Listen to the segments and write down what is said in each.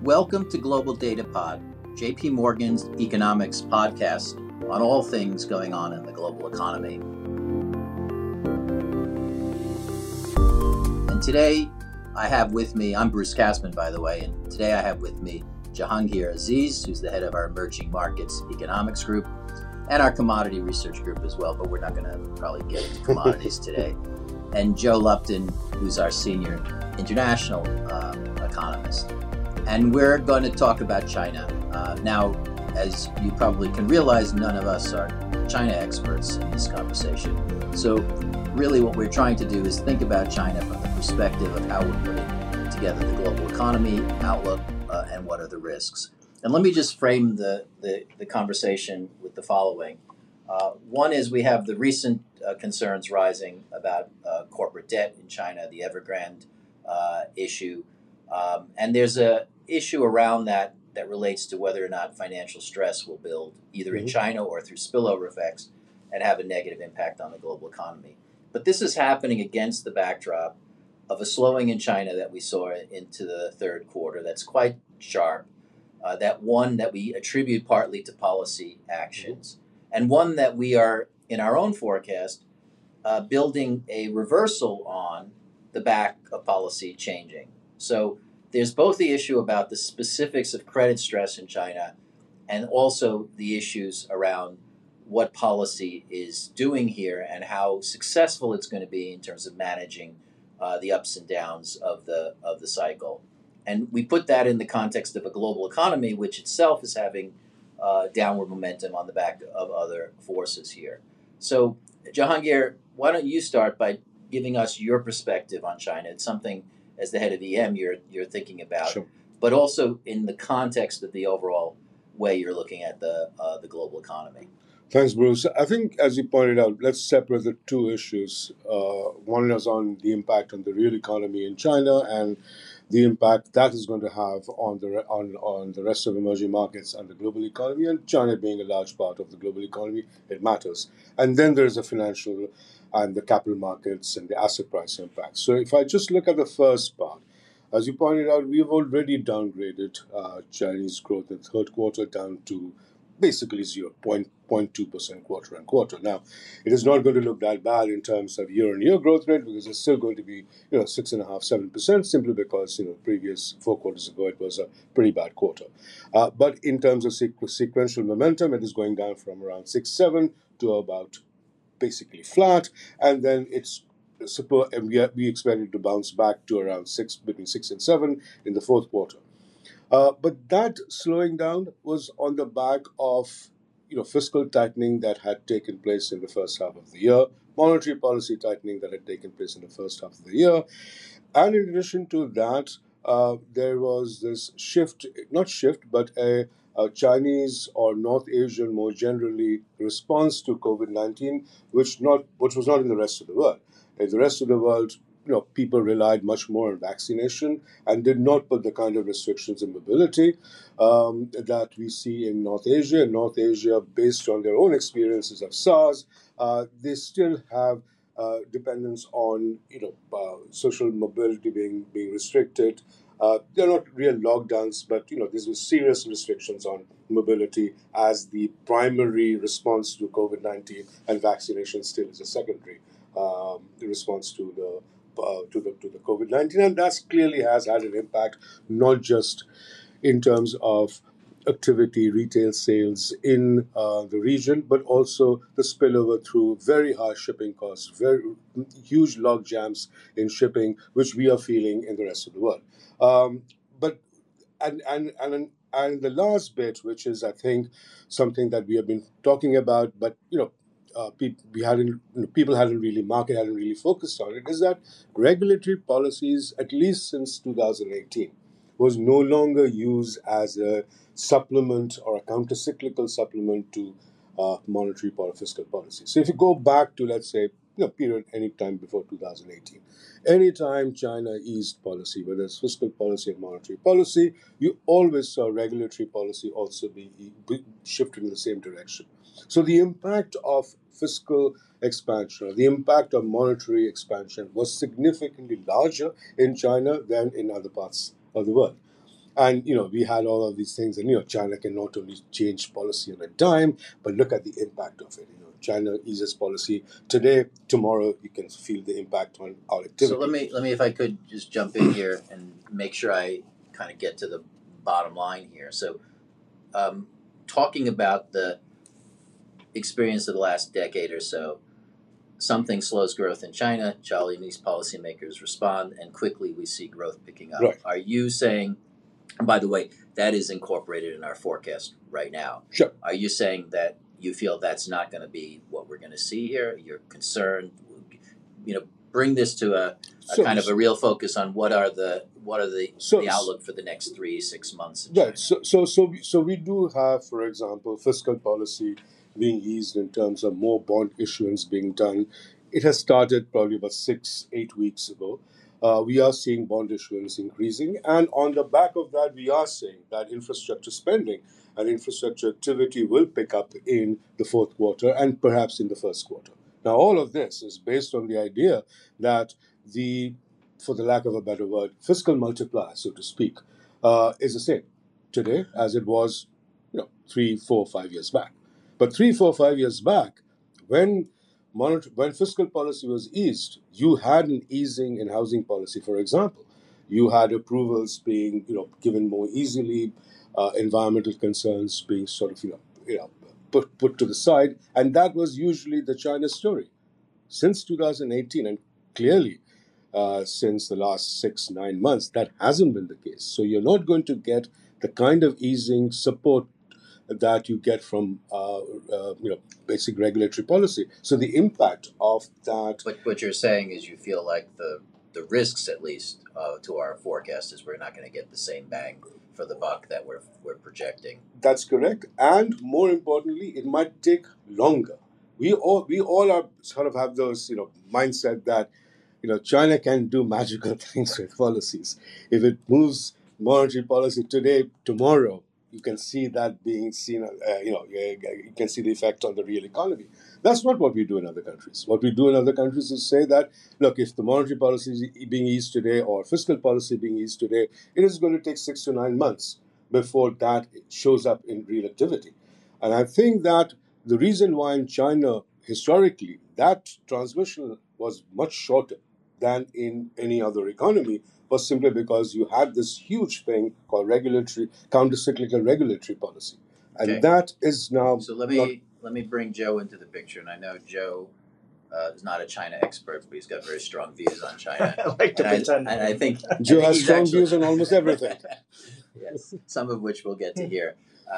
Welcome to Global Data Pod, JP Morgan's economics podcast on all things going on in the global economy. And today I have with me, I'm Bruce Kasman, by the way, and today I have with me Jahangir Aziz, who's the head of our Emerging Markets Economics Group, and our Commodity Research Group as well, but we're not going to probably get into commodities today. And Joe Lupton, who's our senior international economist. And we're going to talk about China. Now, as you probably can realize, none of us are China experts in this conversation. So really what we're trying to do is think about China from the perspective of how we're putting together the global economy outlook and what are the risks. And let me just frame the conversation with the following. One is we have the recent concerns rising about corporate debt in China, the Evergrande issue. And there's a issue around that relates to whether or not financial stress will build either in China or through spillover effects and have a negative impact on the global economy. But this is happening against the backdrop of a slowing in China that we saw into the third quarter that's quite sharp, that one that we attribute partly to policy actions, and one that we are, in our own forecast, building a reversal on the back of policy changing. So there's both the issue about the specifics of credit stress in China and also the issues around what policy is doing here and how successful it's going to be in terms of managing the ups and downs of the cycle. And we put that in the context of a global economy, which itself is having downward momentum on the back of other forces here. So, Jahangir, why don't you start by giving us your perspective on China? It's something, as the head of EM, you're thinking about, Sure. But also in the context of the overall way you're looking at the global economy. Thanks, Bruce. I think, as you pointed out, let's separate the two issues. One is on the impact on the real economy in China and the impact that is going to have on the rest of emerging markets and the global economy. And China being a large part of the global economy, it matters. And then there's the financial and the capital markets and the asset price impact. So if I just look at the first part, as you pointed out, we've already downgraded Chinese growth in the third quarter down to basically 0.2% quarter on quarter. Now, it is not going to look that bad in terms of year-on-year growth rate because it's still going to be 6.5%, 7%, simply because previous 4 quarters ago it was a pretty bad quarter. But in terms of sequential momentum, it is going down from around 6.7 to about basically flat, and then we expect it to bounce back to around between 6 and 7 in the fourth quarter. But that slowing down was on the back of fiscal tightening that had taken place in the first half of the year, monetary policy tightening that had taken place in the first half of the year. And in addition to that, there was this a Chinese or North Asian more generally response to COVID-19, which was not in the rest of the world. In the rest of the world, people relied much more on vaccination and did not put the kind of restrictions in mobility that we see in North Asia. In North Asia, based on their own experiences of SARS, they still have dependence on social mobility being restricted. They're not real lockdowns, but these were serious restrictions on mobility as the primary response to COVID-19, and vaccination still is a secondary response to the COVID-19, and that clearly has had an impact, not just in terms of activity, retail sales in the region, but also the spillover through very high shipping costs, very huge log jams in shipping, which we are feeling in the rest of the world. And the last bit, which is I think something that we have been talking about, but market hadn't really focused on it, is that regulatory policies, at least since 2018, was no longer used as a supplement or a counter-cyclical supplement to monetary fiscal policy. So if you go back to, let's say, period any time before 2018, anytime China eased policy, whether it's fiscal policy or monetary policy, you always saw regulatory policy also be shifted in the same direction. So the impact of fiscal expansion, or the impact of monetary expansion, was significantly larger in China than in other parts of the world. And we had all of these things, and China can not only change policy on a dime, but look at the impact of it. China eases policy today, tomorrow you can feel the impact on our activity. So let me, if I could just jump in here and make sure I kind of get to the bottom line here. So, talking about the experience of the last decade or so, something slows growth in China, Chinese policymakers respond, and quickly we see growth picking up. Right. Are you saying, and by the way, that is incorporated in our forecast right now? Sure. Are you saying that you feel that's not going to be what we're going to see here? You're concerned? Bring this to a kind of a real focus on what are the outlook for the next 3-6 months in China. Right. So we do have, for example, fiscal policy being eased in terms of more bond issuance being done. It has started probably about 6-8 weeks ago. We are seeing bond issuance increasing, and on the back of that, we are seeing that infrastructure spending and infrastructure activity will pick up in the fourth quarter and perhaps in the first quarter. Now, all of this is based on the idea that for the lack of a better word, fiscal multiplier, so to speak, is the same today as it was 3, 4, 5 years back. But 3, 4, 5 years back, when fiscal policy was eased, you had an easing in housing policy, for example. You had approvals being given more easily, environmental concerns being sort of put to the side, and that was usually the China story since 2018, and clearly since the last 6-9 months that hasn't been the case. So you're not going to get the kind of easing support that you get from basic regulatory policy. So the impact of that. But what you're saying is you feel like the risks, at least to our forecast, is we're not going to get the same bang for the buck that we're projecting. That's correct, and more importantly, it might take longer. We all are sort of have those mindset that China can do magical things with policies. If it moves monetary policy today, tomorrow, you can see that being seen. You can see the effect on the real economy. That's not what we do in other countries. What we do in other countries is say that, look, if the monetary policy is being eased today or fiscal policy being eased today, it is going to take 6 to 9 months before that shows up in real activity. And I think that the reason why in China, historically, that transmission was much shorter than in any other economy was simply because you had this huge thing called counter-cyclical regulatory policy. And Okay. that is now... So let me bring Joe into the picture. And I know Joe is not a China expert, but he's got very strong views on China. I like to pretend. And I think Joe has he's strong actually- views on almost everything. Yes, some of which we'll get to here.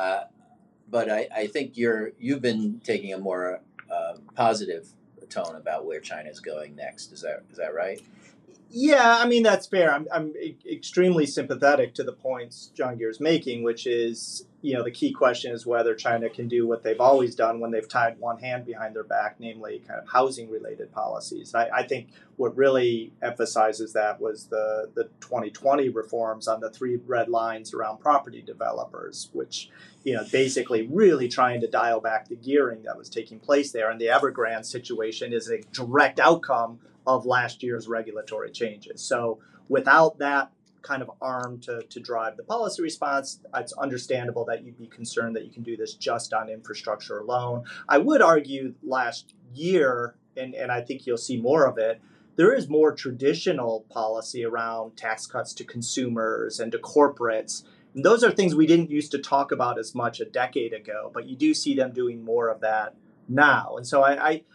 But I think you've been taking a more positive tone about where China is going next. Is that right? Yeah, I mean, that's fair. I'm extremely sympathetic to the points Jahangir's making, which is, the key question is whether China can do what they've always done when they've tied one hand behind their back, namely kind of housing-related policies. I think what really emphasizes that was the 2020 reforms on the 3 red lines around property developers, which, basically really trying to dial back the gearing that was taking place there. And the Evergrande situation is a direct outcome of last year's regulatory changes. So without that kind of arm to drive the policy response, it's understandable that you'd be concerned that you can do this just on infrastructure alone. I would argue last year, and I think you'll see more of it, there is more traditional policy around tax cuts to consumers and to corporates. And those are things we didn't used to talk about as much a decade ago, but you do see them doing more of that now. And so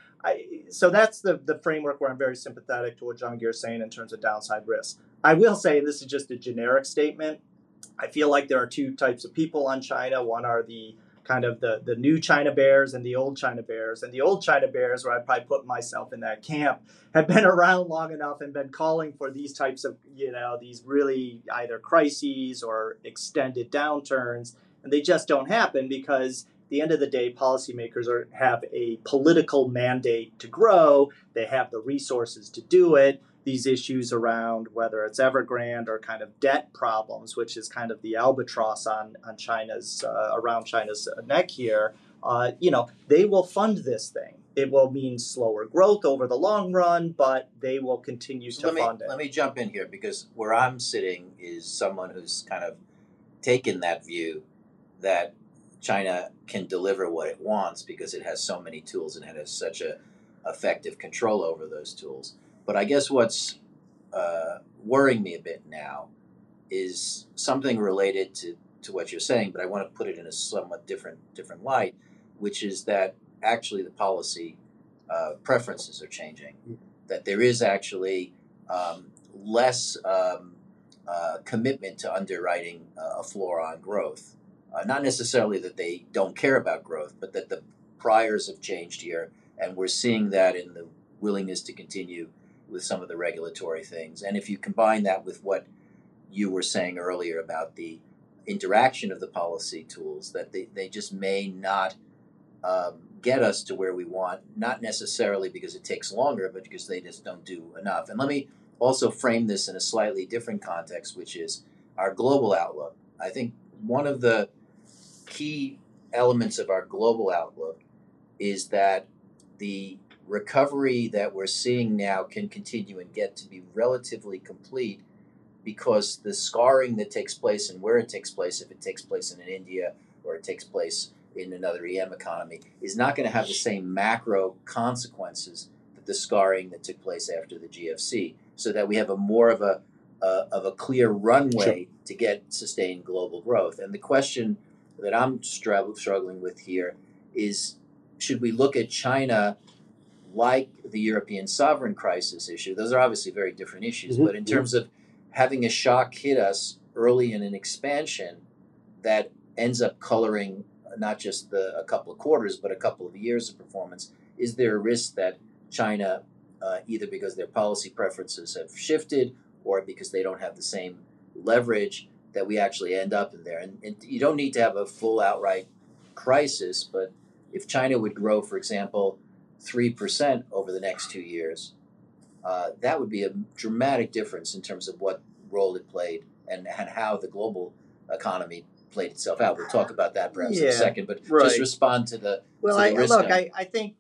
so that's the framework where I'm very sympathetic to what Jahangir is saying in terms of downside risk. I will say, and this is just a generic statement, I feel like there are 2 types of people on China. One are the kind of the new China bears and the old China bears. And the old China bears, where I'd probably put myself in that camp, have been around long enough and been calling for these types of, these really either crises or extended downturns. And they just don't happen because at the end of the day, policymakers have a political mandate to grow. They have the resources to do it. These issues around whether it's Evergrande or kind of debt problems, which is kind of the albatross on China's around China's neck here, they will fund this thing. It will mean slower growth over the long run, but they will continue to fund it. Let me jump in here because where I'm sitting is someone who's kind of taken that view that China can deliver what it wants because it has so many tools and it has such a effective control over those tools. But I guess what's worrying me a bit now is something related to what you're saying, but I want to put it in a somewhat different light, which is that actually the policy preferences are changing. That there is actually less commitment to underwriting a floor on growth. Not necessarily that they don't care about growth, but that the priors have changed here, and we're seeing that in the willingness to continue with some of the regulatory things. And if you combine that with what you were saying earlier about the interaction of the policy tools, that they just may not get us to where we want, not necessarily because it takes longer, but because they just don't do enough. And let me also frame this in a slightly different context, which is our global outlook. I think one of the key elements of our global outlook is that the recovery that we're seeing now can continue and get to be relatively complete because the scarring that takes place and where it takes place, if it takes place in India or it takes place in another EM economy, is not going to have the same macro consequences that the scarring that took place after the GFC. So that we have a more of a clear runway to get sustained global growth. And the question that I'm struggling with here is, should we look at China like the European sovereign crisis issue? Those are obviously very different issues, but in terms of having a shock hit us early in an expansion that ends up coloring not just a couple of quarters, but a couple of years of performance, is there a risk that China, either because their policy preferences have shifted or because they don't have the same leverage, that we actually end up in there? And you don't need to have a full outright crisis, but if China would grow, for example, 3% over the next 2 years, that would be a dramatic difference in terms of what role it played and how the global economy played itself out. We'll talk about that perhaps in a second, but just respond to the risk. Look, I think,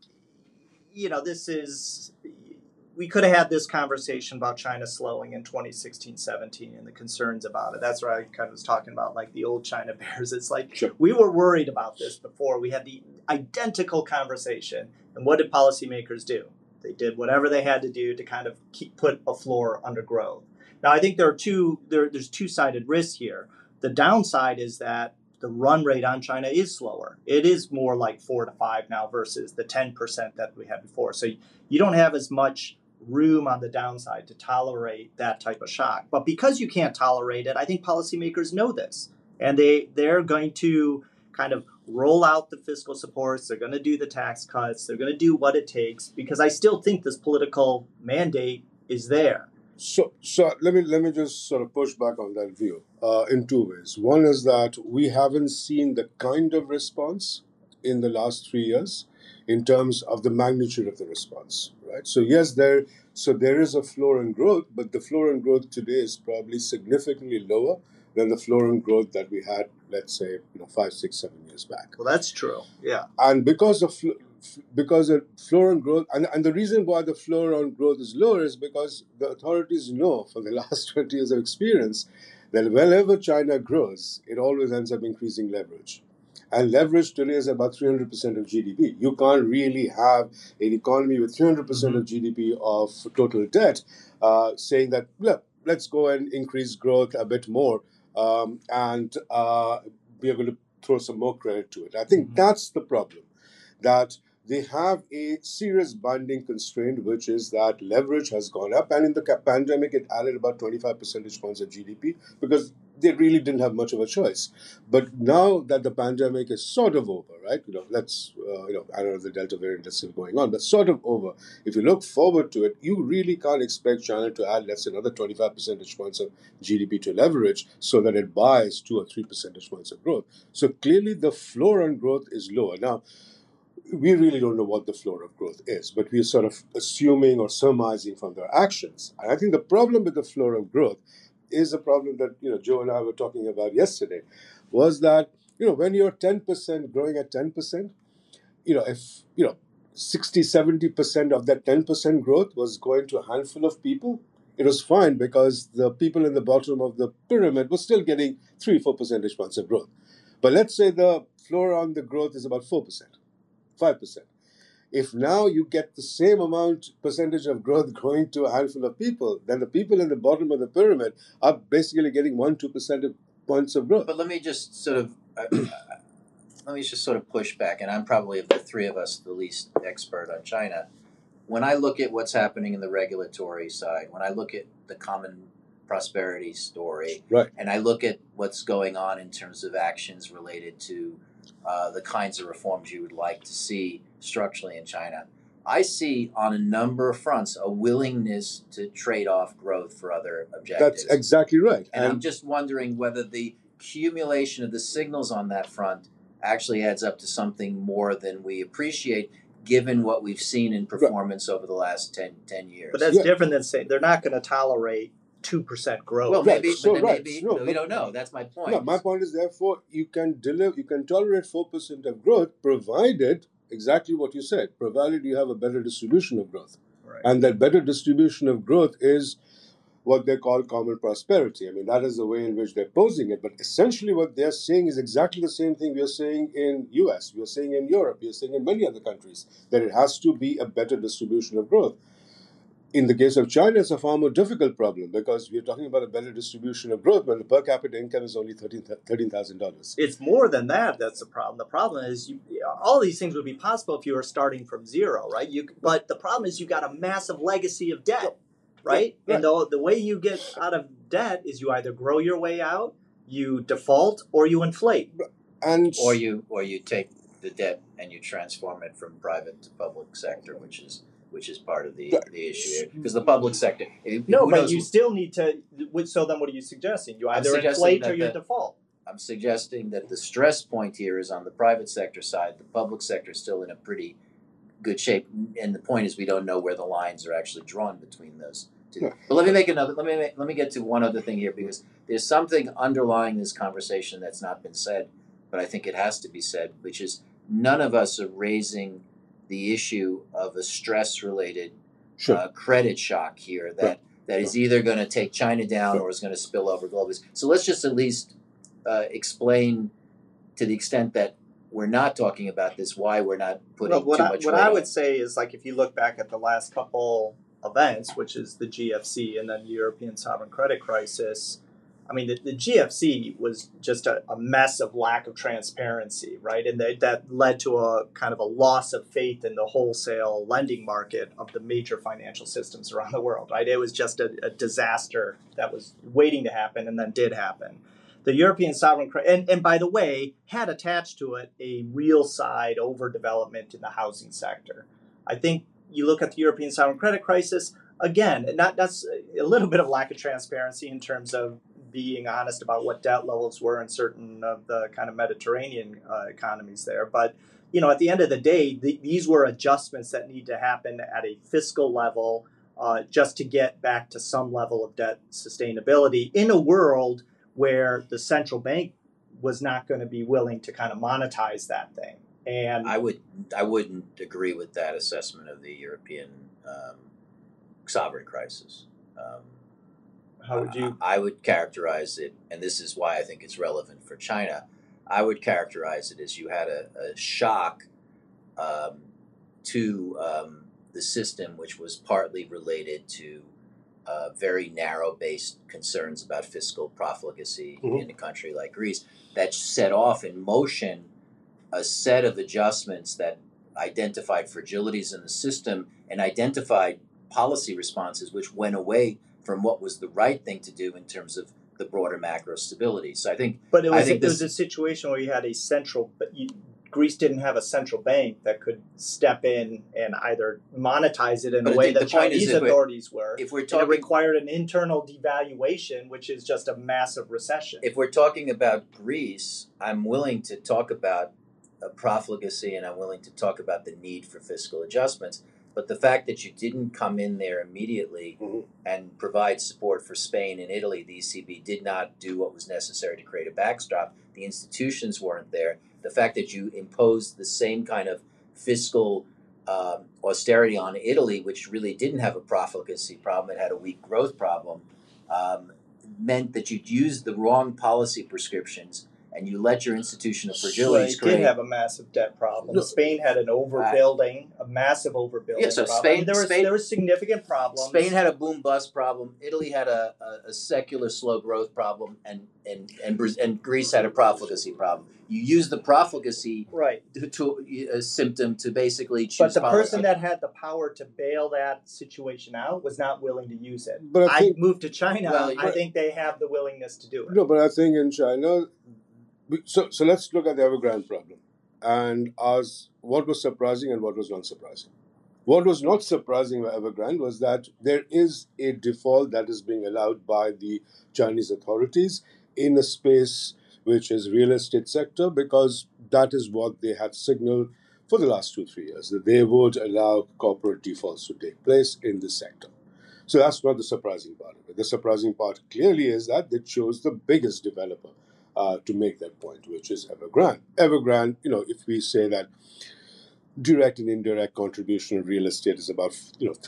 this is, we could have had this conversation about China slowing in 2016-17 and the concerns about it. That's where I kind of was talking about like the old China bears. It's like we were worried about this before. We had the identical conversation. And what did policymakers do? They did whatever they had to do to kind of put a floor under growth. Now, I think there's two-sided risks here. The downside is that the run rate on China is slower. It is more like 4 to 5 now versus the 10% that we had before. So you don't have as much room on the downside to tolerate that type of shock. But because you can't tolerate it, I think policymakers know this. And they're going to kind of roll out the fiscal supports. They're going to do the tax cuts. They're going to do what it takes, because I still think this political mandate is there. So let me just sort of push back on that view in two ways. One is that we haven't seen the kind of response in the last 3 years in terms of the magnitude of the response, right? So yes, there is a floor in growth, but the floor in growth today is probably significantly lower than the floor in growth that we had, let's say, 5, 6, 7 years back. Well, that's true. Yeah. And because the floor on growth, and the reason why the floor on growth is lower is because the authorities know from the last 20 years of experience that whenever China grows, it always ends up increasing leverage. And leverage today is about 300% of GDP. You can't really have an economy with 300% of GDP of total debt saying that, look, let's go and increase growth a bit more and be able to throw some more credit to it. I think that's the problem, that they have a serious binding constraint, which is that leverage has gone up. And in the pandemic, it added about 25 percentage points of GDP because they really didn't have much of a choice. But now that the pandemic is sort of over, right? I don't know if the Delta variant is still going on, but sort of over. If you look forward to it, you really can't expect China to add, let's say, another 25 percentage points of GDP to leverage so that it buys 2 or 3 percentage points of growth. So clearly the floor on growth is lower. Now, we really don't know what the floor of growth is, but we're sort of assuming or surmising from their actions. And I think the problem with the floor of growth is a problem that Joe and I were talking about yesterday, was that when you're 10% growing at 10%, if 60, 70% of that 10% growth was going to a handful of people, it was fine because the people in the bottom of the pyramid were still getting 3-4 percentage points of growth. But let's say the floor on the growth is about 4%, 5%. If now you get the same percentage of growth going to a handful of people, then the people in the bottom of the pyramid are basically getting 1-2 percentage points of growth. But let me just sort of push back, and I'm probably of the three of us the least expert on China. When I look at what's happening in the regulatory side, when I look at the common prosperity story, Right. and I look at what's going on in terms of actions related to the kinds of reforms you would like to see structurally in China, I see on a number of fronts a willingness to trade off growth for other objectives. That's exactly right. And I'm just wondering whether the accumulation of the signals on that front actually adds up to something more than we appreciate, given what we've seen in performance over the last 10 years. But that's different than saying they're not going to tolerate 2% growth. Well, maybe, so but right. maybe No, we don't know. That's my point. No, my point is therefore you can tolerate 4% of growth, provided exactly what you said, provided you have a better distribution of growth. Right. And that better distribution of growth is what they call common prosperity. I mean, that is the way in which they're posing it. But essentially what they're saying is exactly the same thing we are saying in US, we are saying in Europe, we are saying in many other countries, that it has to be a better distribution of growth. In the case of China, it's a far more difficult problem because we're talking about a better distribution of growth when the per capita income is only $13,000. It's more than that. That's the problem. The problem is all these things would be possible if you were starting from zero, right? But the problem is you got a massive legacy of debt, right? Right. And the way you get out of debt is you either grow your way out, you default, or you inflate. And or you take the debt and you transform it from private to public sector, which is part of the issue here. Because the public sector, But you still need to. So then, what are you suggesting? You either inflate or you default. I'm suggesting that the stress point here is on the private sector side. The public sector is still in a pretty good shape, and the point is we don't know where the lines are actually drawn between those two. Yeah. But let me get to one other thing here, because there's something underlying this conversation that's not been said, but I think it has to be said, which is none of us are raising the issue of a stress-related credit shock here that is either going to take China down or is going to spill over globally. So let's just at least explain, to the extent that we're not talking about this, why we're not putting too much weight on it. What I would say is, like, if you look back at the last couple events, which is the GFC and then the European sovereign credit crisis, I mean, the GFC was just a mess of lack of transparency, right? And that led to a kind of a loss of faith in the wholesale lending market of the major financial systems around the world, right? It was just a disaster that was waiting to happen and then did happen. The European sovereign credit, and by the way, had attached to it a real side overdevelopment in the housing sector. I think you look at the European sovereign credit crisis, again, that's a little bit of lack of transparency in terms of being honest about what debt levels were in certain of the kind of Mediterranean economies there. But, at the end of the day, these were adjustments that need to happen at a fiscal level just to get back to some level of debt sustainability in a world where the central bank was not going to be willing to kind of monetize that thing. And I wouldn't agree with that assessment of the European sovereign crisis. How would you? I would characterize it, and this is why I think it's relevant for China. I would characterize it as you had a shock to the system, which was partly related to very narrow-based concerns about fiscal profligacy in a country like Greece, that set off in motion a set of adjustments that identified fragilities in the system and identified policy responses which went away from what was the right thing to do in terms of the broader macro stability. So I think, but it was a situation where you had a central, but Greece didn't have a central bank that could step in and either monetize it in a way that Chinese authorities were. If we're talking, it required an internal devaluation, which is just a massive recession. If we're talking about Greece, I'm willing to talk about profligacy and I'm willing to talk about the need for fiscal adjustments. But the fact that you didn't come in there immediately and provide support for Spain and Italy, the ECB did not do what was necessary to create a backstop. The institutions weren't there. The fact that you imposed the same kind of fiscal austerity on Italy, which really didn't have a profligacy problem, it had a weak growth problem, meant that you'd use the wrong policy prescriptions and you let your institution of fragilities It create. did have a massive debt problem. No. Spain had an overbuilding, a massive overbuilding Yeah, so problem. Spain- There was significant problems. Spain had a boom bust problem. Italy had a secular slow growth problem, and Greece had a profligacy problem. You use the profligacy right to a symptom to basically choose. But the policy. person that had the power to bail that situation out was not willing to use it. But I think, moved to China. Well, I think they have the willingness to do it. no, but I think in China, so let's look at the Evergrande problem and ask what was surprising and what was not surprising. What was not surprising about Evergrande was that there is a default that is being allowed by the Chinese authorities in a space which is real estate sector, because that is what they had signaled for the last 2-3 years, that they would allow corporate defaults to take place in this sector. So that's not the surprising part of it. The surprising part clearly is that they chose the biggest developer to make that point, which is Evergrande. Evergrande, if we say that direct and indirect contribution of real estate is about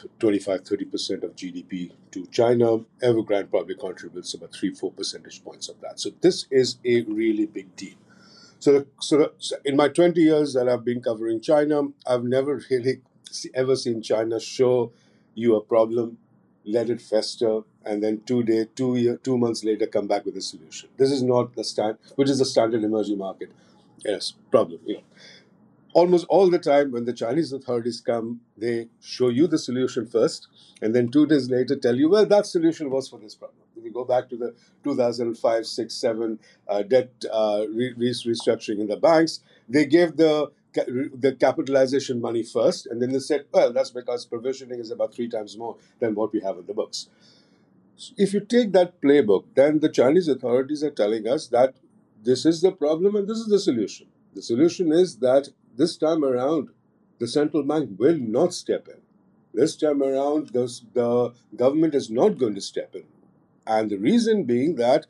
25-30% of GDP to China, Evergrande probably contributes about 3-4 percentage points of that. So this is a really big deal. So in my 20 years that I've been covering China, I've never really ever seen China show you a problem, let it fester, and then 2 months later come back with a solution. This is not which is the standard emerging market problem. Almost all the time when the Chinese authorities come, they show you the solution first, and then 2 days later tell you, well, that solution was for this problem. If you go back to the 2005, 6, 7 debt restructuring in the banks, they gave the capitalization money first, and then they said, well, that's because provisioning is about 3 times more than what we have in the books. So if you take that playbook, then the Chinese authorities are telling us that this is the problem and this is the solution. The solution is that this time around, the central bank will not step in. This time around, the government is not going to step in. And the reason being that,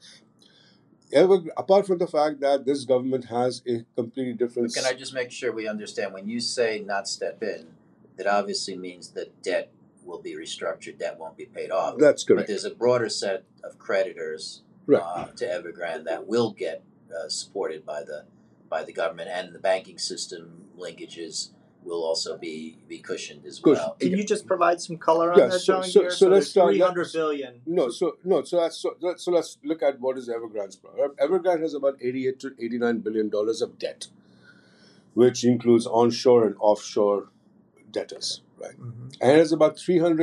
apart from the fact that this government has a completely different... But can I just make sure we understand, when you say not step in, that obviously means that debt will be restructured, debt won't be paid off. That's correct. But there's a broader set of creditors Right. to Evergrande that will get supported by the government, and the banking system linkages will also be cushioned as well. Can you just provide some color on that, John? So let's start. 300 billion. So let's look at what is Evergrande's problem. Evergrande has about $88 to $89 billion of debt, which includes onshore and offshore debtors, right? Mm-hmm. And it has about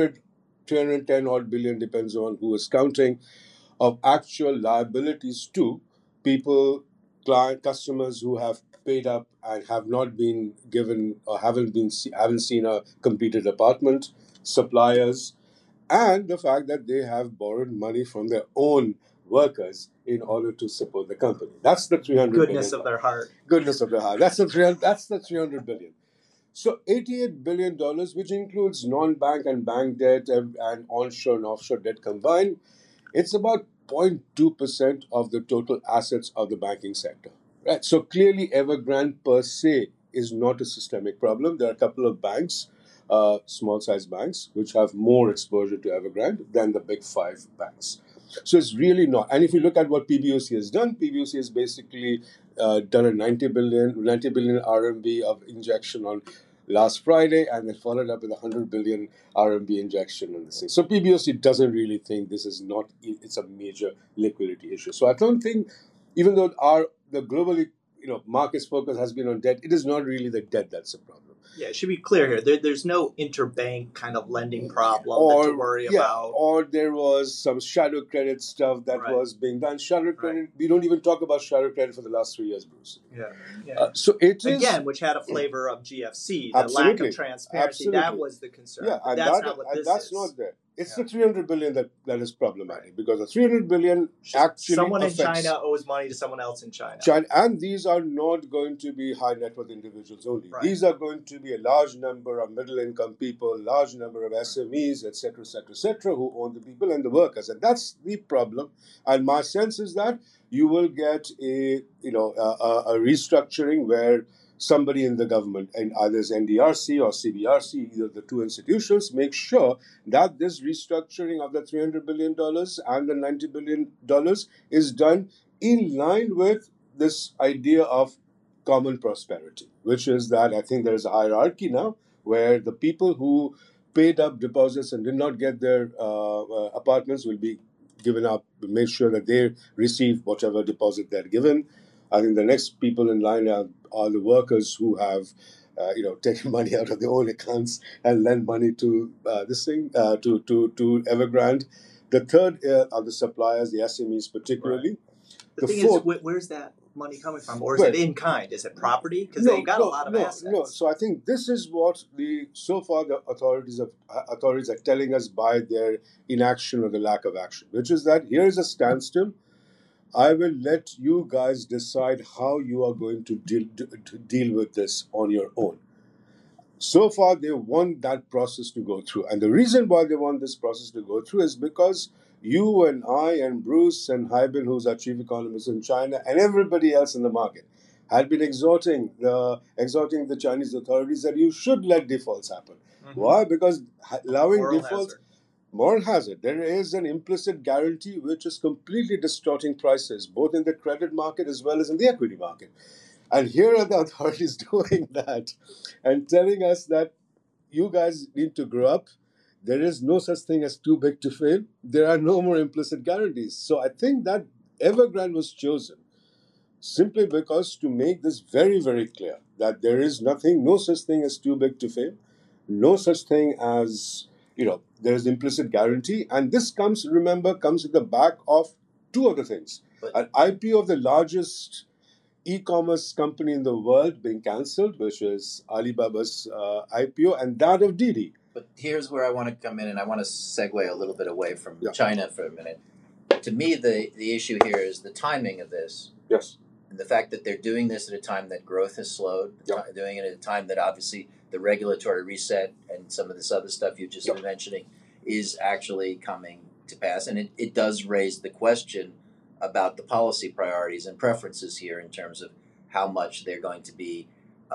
310 odd billion, depends on who is counting, of actual liabilities to people, customers who have paid up and have not been given or haven't seen a completed apartment, suppliers, and the fact that they have borrowed money from their own workers in order to support the company. That's the 300 Goodness billion. of their heart. Goodness of their heart. That's the 300 billion. So $88 billion, which includes non-bank and bank debt and onshore and offshore debt combined, it's about 0.2% of the total assets of the banking sector. Right. So clearly Evergrande per se is not a systemic problem. There are a couple of banks, small-sized banks, which have more exposure to Evergrande than the big 5 banks. So it's really not. And if you look at what PBOC has done, PBOC has basically done a 90 billion RMB of injection on last Friday, and then followed up with 100 billion RMB injection on this thing. So PBOC doesn't really think it's a major liquidity issue. So I don't think, even though the globally market's focus has been on debt, it is not really the debt that's a problem. Yeah, it should be clear here. There's no interbank kind of lending problem to worry about. Or there was some shadow credit stuff that was being done. Shadow credit, we don't even talk about shadow credit for the last 3 years, Bruce. Yeah. So it is... Again, which had a flavor of GFC, the lack of transparency. Absolutely. That was the concern. Yeah, and that's not what this is. That's not there. It's the 300 billion that is problematic, because the 300 billion actually someone in affects China owes money to someone else in China. And these are not going to be high net worth individuals only. Right. These are going to be a large number of middle income people, large number of SMEs, etc., who own the people and the workers, and that's the problem. And my sense is that you will get a restructuring where somebody in the government, and either it's NDRC or CBRC, either the two institutions, make sure that this restructuring of the $300 billion and the $90 billion is done in line with this idea of common prosperity, which is that I think there is a hierarchy now where the people who paid up deposits and did not get their apartments will be given up, make sure that they receive whatever deposit they're given. I think the next people in line are the workers who have, taken money out of their own accounts and lend money to to Evergrande. The third are the suppliers, the SMEs particularly. Right. The thing is, where's that money coming from? Or is it in kind? Is it property? Because they've got a lot of assets. No. So I think this is what so far the authorities are telling us by their inaction or the lack of action, which is that here is a standstill. I will let you guys decide how you are going to deal with this on your own. So far, they want that process to go through. And the reason why they want this process to go through is because you and I and Bruce and Haibin, who's our chief economist in China, and everybody else in the market had been exhorting the Chinese authorities that you should let defaults happen. Mm-hmm. Why? Because allowing defaults... Moral hazard. There is an implicit guarantee which is completely distorting prices, both in the credit market as well as in the equity market. And here are the authorities doing that and telling us that you guys need to grow up. There is no such thing as too big to fail. There are no more implicit guarantees. So I think that Evergrande was chosen simply because to make this very, very clear that there is no such thing as too big to fail, no such thing as... there's implicit guarantee. And this comes at the back of two other things. An IPO of the largest e-commerce company in the world being cancelled, which is Alibaba's IPO, and that of Didi. But here's where I want to come in, and I want to segue a little bit away from China for a minute. To me, the issue here is the timing of this. Yes. And the fact that they're doing this at a time that growth has slowed, doing it at a time that obviously the regulatory reset and some of this other stuff you've just been mentioning is actually coming to pass. And it does raise the question about the policy priorities and preferences here in terms of how much they're going to be,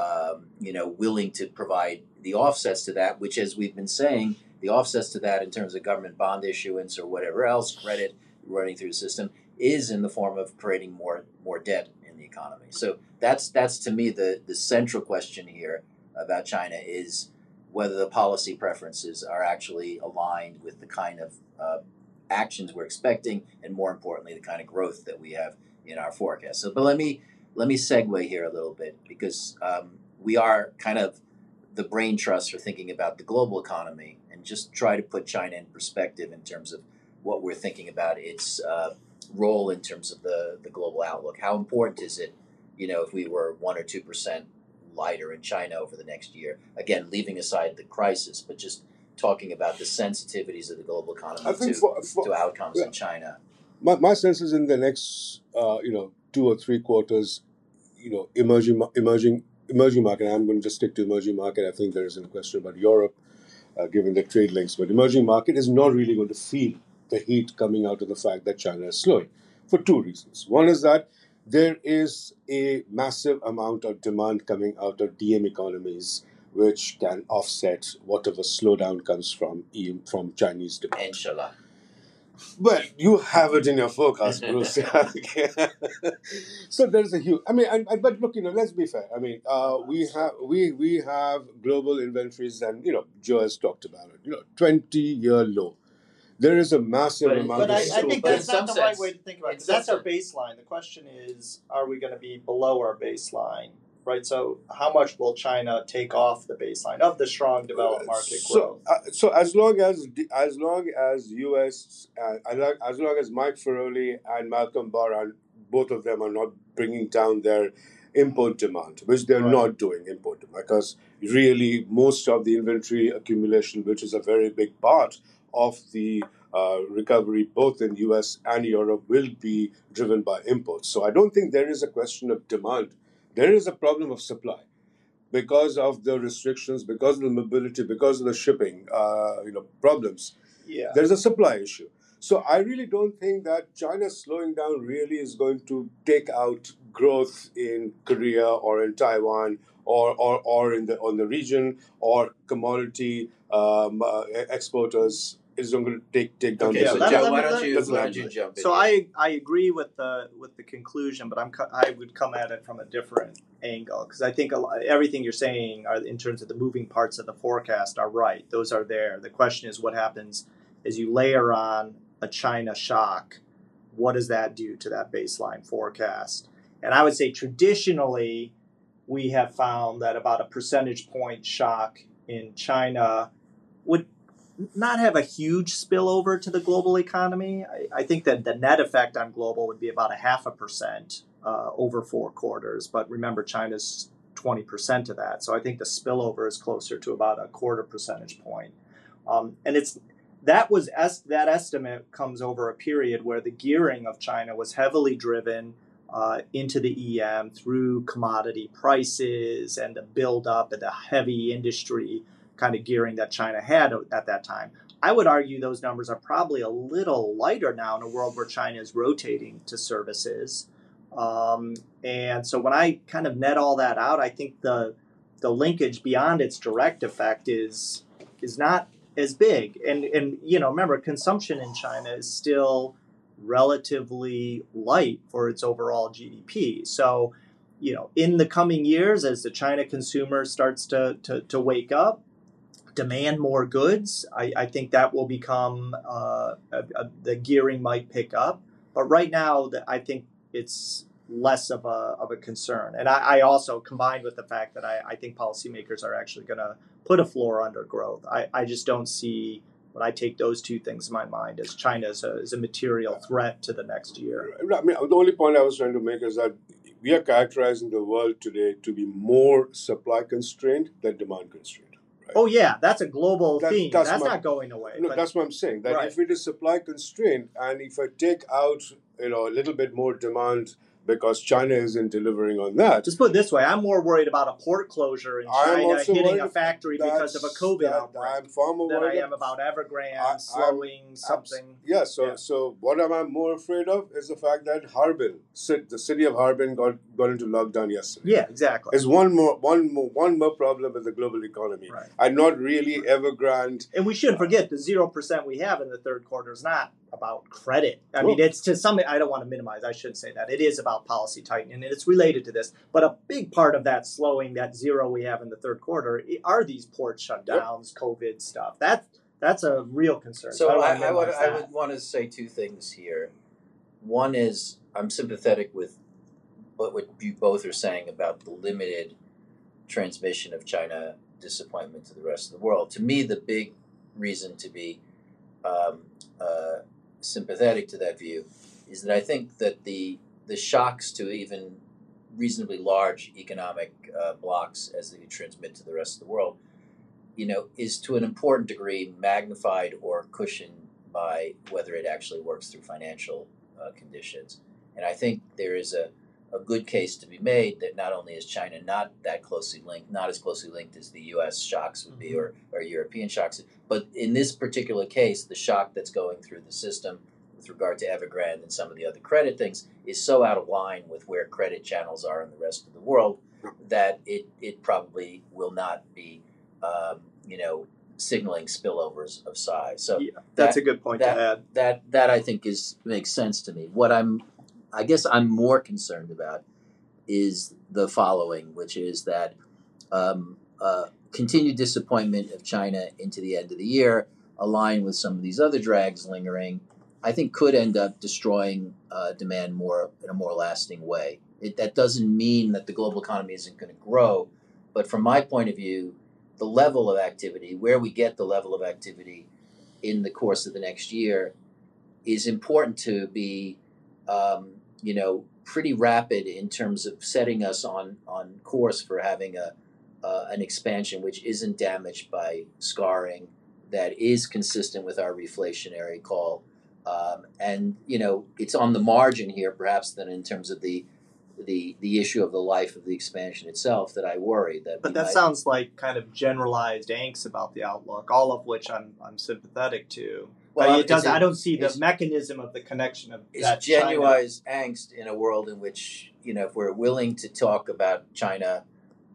willing to provide the offsets to that, which, as we've been saying, the offsets to that in terms of government bond issuance or whatever else, credit running through the system, is in the form of creating more debt in the economy. So that's to me the central question here about China is whether the policy preferences are actually aligned with the kind of actions we're expecting, and more importantly, the kind of growth that we have in our forecast. So, but let me segue here a little bit, because we are kind of the brain trust for thinking about the global economy, and just try to put China in perspective in terms of what we're thinking about its role in terms of the global outlook. How important is it, if we were 1 or 2% lighter in China over the next year? Again, leaving aside the crisis, but just talking about the sensitivities of the global economy to outcomes in China. My sense is in the next 2 or 3 quarters, emerging market. I'm going to just stick to emerging market. I think there is a question about Europe, given the trade links, but emerging market is not really going to feel the heat coming out of the fact that China is slowing for 2 reasons. One is that there is a massive amount of demand coming out of DM economies, which can offset whatever slowdown comes from Chinese demand. Inshallah. But you have it in your forecast, Bruce. So there's a huge. But look, let's be fair. We have global inventories, and Joe has talked about it. 20-year low. There is a massive amount. But I think that's not the right way to think about it. Because that's our baseline. The question is, are we going to be below our baseline? Right. So, how much will China take off the baseline of the strong developed market growth? So as long as US, as long as Mike Feroli and Malcolm Barr, both of them are not bringing down their import demand, which they're not doing import demand, because really most of the inventory accumulation, which is a very big part of the recovery, both in US and Europe, will be driven by imports. So I don't think there is a question of demand. There is a problem of supply because of the restrictions, because of the mobility, because of the shipping, problems. Yeah. There's a supply issue. So I really don't think that China slowing down really is going to take out growth in Korea or in Taiwan or in the on the region, or commodity exporters is going to take down. Okay, the so situation. Joe, why don't you jump in? So I agree with the conclusion, but I would come at it from a different angle, because I think everything you're saying in terms of the moving parts of the forecast are right. Those are there. The question is what happens as you layer on a China shock. What does that do to that baseline forecast? And I would say traditionally, we have found that about a percentage point shock in China would not have a huge spillover to the global economy. I think that the net effect on global would be about 0.5% over 4 quarters. But remember, China's 20% of that. So I think the spillover is closer to about a 0.25 percentage point. And that estimate comes over a period where the gearing of China was heavily driven into the EM through commodity prices and the buildup and the heavy industry kind of gearing that China had at that time. I would argue those numbers are probably a little lighter now in a world where China is rotating to services. And so when I kind of net all that out, I think the linkage beyond its direct effect is not as big. And remember, consumption in China is still relatively light for its overall GDP. So, in the coming years, as the China consumer starts to wake up, demand more goods, I think that will become the gearing might pick up. But right now, I think it's less of a concern. And I also, combined with the fact that I think policymakers are actually going to put a floor under growth, I just don't see, when I take those two things in my mind, as China is a material threat to the next year. I mean, the only point I was trying to make is that we are characterizing the world today to be more supply constrained than demand constrained. Right? Oh yeah, that's a global theme. That's not going away. No, that's what I'm saying. That right. If it is supply constrained, and if I take out a little bit more demand because China isn't delivering on that. Just put it this way, I'm more worried about a port closure in China hitting a factory because of a COVID outbreak I'm far more than worried I am about Evergrande slowing something. So what am I more afraid of is the fact that Harbin, the city of Harbin, got into lockdown yesterday. Yeah, exactly. There's one more problem with the global economy. Right. And not really Evergrande. And we shouldn't forget the 0% we have in the third quarter is not about credit. I mean, it's to some, I don't want to minimize, I shouldn't say that. It is about policy tightening, and it's related to this. But a big part of that slowing, that zero we have in the third quarter, are these port shutdowns, COVID stuff. That's a real concern. So I would want to say two things here. One is I'm sympathetic with what you both are saying about the limited transmission of China disappointment to the rest of the world. To me, the big reason to be sympathetic to that view is that I think that the shocks to even reasonably large economic blocks as they transmit to the rest of the world, is to an important degree magnified or cushioned by whether it actually works through financial conditions. And I think there is a good case to be made that not only is China not as closely linked as the U.S. shocks would be or European shocks, but in this particular case, the shock that's going through the system with regard to Evergrande and some of the other credit things is so out of line with where credit channels are in the rest of the world that it probably will not be, signaling spillovers of size. So that's a good point to add. That I think makes sense to me. What I guess I'm more concerned about is the following, which is that continued disappointment of China into the end of the year, aligned with some of these other drags lingering, I think could end up destroying demand in a more lasting way. That doesn't mean that the global economy isn't going to grow, but from my point of view, the level of activity, where we get the level of activity in the course of the next year, is important to be pretty rapid in terms of setting us on course for having an expansion which isn't damaged by scarring, that is consistent with our reflationary call. And it's on the margin here, perhaps, than in terms of the issue of the life of the expansion itself that I worry that. But that sounds like kind of generalized angst about the outlook, all of which I'm sympathetic to. Well, it does. I don't see the mechanism of the connection of that. It's genuine angst in a world in which, if we're willing to talk about China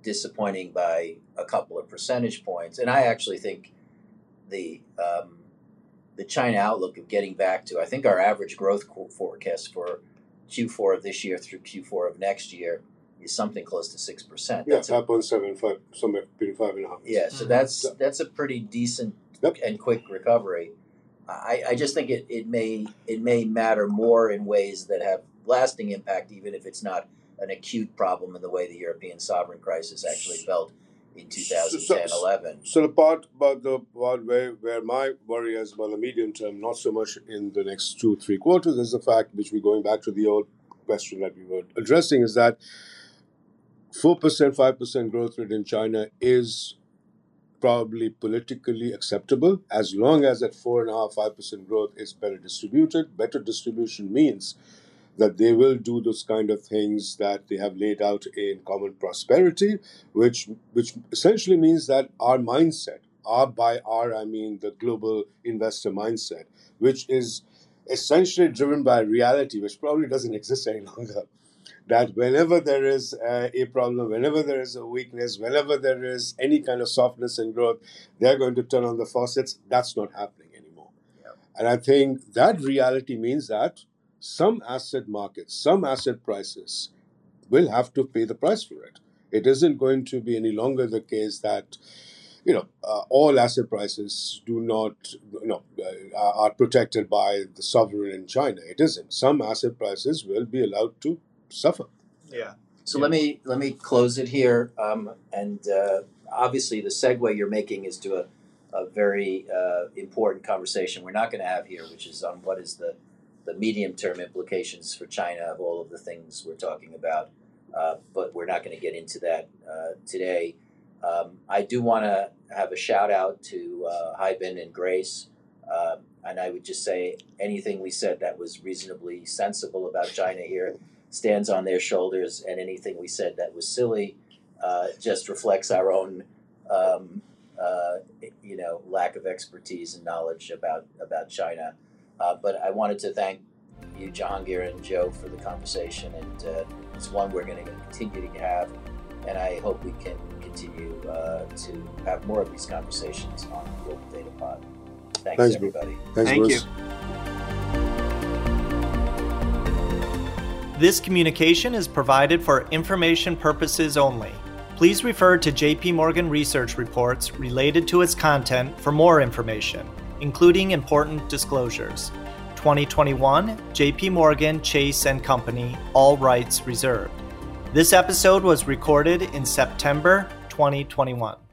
disappointing by a couple of percentage points. And I actually think the China outlook of getting back to, I think our average growth forecast for Q4 of this year through Q4 of next year is something close to 6%. Yeah, 5.75, somewhere between 5.5. Yeah, so that's a pretty decent and quick recovery. I just think it may matter more in ways that have lasting impact, even if it's not an acute problem in the way the European sovereign crisis actually felt in 2010-11. So the part where my worry is about the medium term, not so much in the next 2-3 quarters, is the fact, which we're going back to the old question that we were addressing, is that 4%, 5% growth rate in China is probably politically acceptable as long as that 4.5%, 5% growth is better distributed. Better distribution means that they will do those kind of things that they have laid out in Common Prosperity, which essentially means that our mindset, by our I mean the global investor mindset, which is essentially driven by reality, which probably doesn't exist any longer, that whenever there is a problem, whenever there is a weakness, whenever there is any kind of softness in growth, they're going to turn on the faucets. That's not happening anymore. Yeah. And I think that reality means that some asset markets, some asset prices will have to pay the price for it. It isn't going to be any longer the case that, all asset prices are protected by the sovereign in China. It isn't. Some asset prices will be allowed to suffer. Yeah. So let me close it here. And obviously, the segue you're making is to a very important conversation we're not going to have here, which is on what is the medium-term implications for China of all of the things we're talking about. But we're not going to get into that today. I do want to have a shout-out to Haibin and Grace. And I would just say anything we said that was reasonably sensible about China here stands on their shoulders, and anything we said that was silly just reflects our own lack of expertise and knowledge about China. But I wanted to thank you, Jahangir and Joe, for the conversation, and it's one we're going to continue to have, and I hope we can continue to have more of these conversations on Global Data Pod. Thanks everybody. Thank you. This communication is provided for information purposes only. Please refer to JP Morgan research reports related to its content for more information, including important disclosures. 2021, JP Morgan Chase & Company, all rights reserved. This episode was recorded in September 2021.